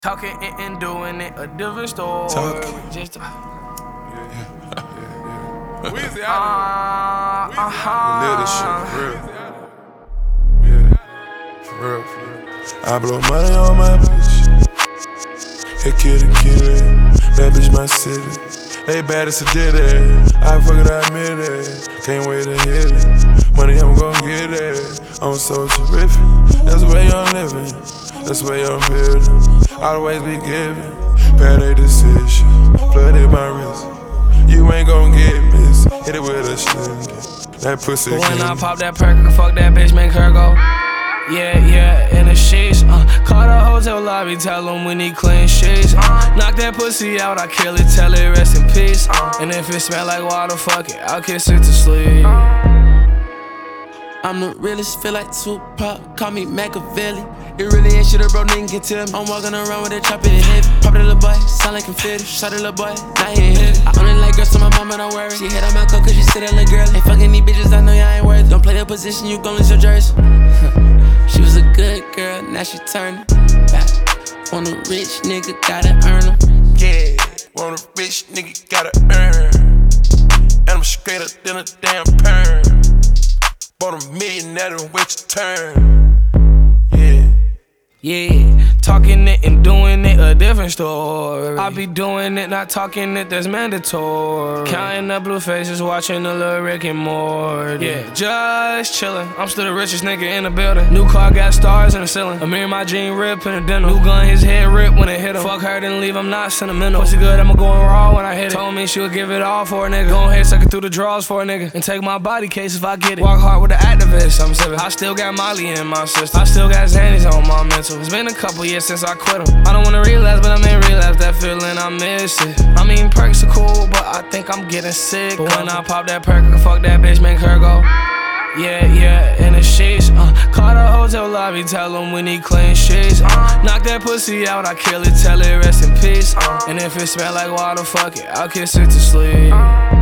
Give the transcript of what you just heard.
Talking and doing it, a different story. Just Weezy out of here. Live this shit for real. Yeah, for real, for real. I blow money on my bitch. Hey, kitty, that bitch my city. They bad as a did it. I fuck it, I admit it. Can't wait to hit it. Money, I'm gon' get it. I'm so terrific. That's the way I'm living. That's the way I'm building. Always be giving. Bad a decision. Flooded my wrist. You ain't gon' get missed. Hit it with a sling. That pussy. when I pop that perk, fuck that bitch, make her go. Yeah, in the sheets. Call the hotel lobby, tell them we need clean sheets. Knock that pussy out, I kill it, tell it rest in peace. And if it smell like water, fuck it, I'll kiss it to sleep. I'm the realest, feel like Tupac, call me Machiavelli. It really ain't shit a bro nigga can tell me. I'm walking around with a chop in heavy. Pop it, little boy, sound like confetti. Shot it, little boy, now he ain't heavy. I only like girls, so my mama don't worry. She hit on my coat cause she said that little girl. Ain't fucking these bitches, I know y'all ain't worth it. Don't play that position, you gon' lose your jersey. She was a good girl, now she turning back. Want a rich nigga, gotta earn him. Yeah, want a rich nigga, gotta earn. And I'm straighter than a damn perm. Bought a million, that don't wait your turn. Yeah, talking it and doing it, a different story. I be doing it, not talking it, that's mandatory. Counting up blue faces, watching a little Rick and Morty. Yeah, just chillin', I'm still the richest nigga in the building. New car got stars in the ceiling. Amir my jean rip in the denim. New gun, his head rip when it hit him. Fuck her, then leave, I'm not sentimental. Pussy good, I'ma go raw when I hit it. Told me she would give it all for a nigga. Go ahead, suck it through the drawers for a nigga. And take my body case if I get it. Walk hard with the activist, I'm sippin'. I still got Molly in my system. I still got Xannies on my mental. It's been a couple years since I quit them. I don't wanna relapse, but I may relapse. That feeling, I miss it. I mean, perks are cool, but I think I'm getting sick. But when I pop that perk, fuck that bitch, make her go. Yeah, in the sheets. Call the hotel lobby, tell them we need clean sheets. Knock that pussy out, I kill it, tell it rest in peace. And if it smell like water, fuck it, I'll kiss it to sleep.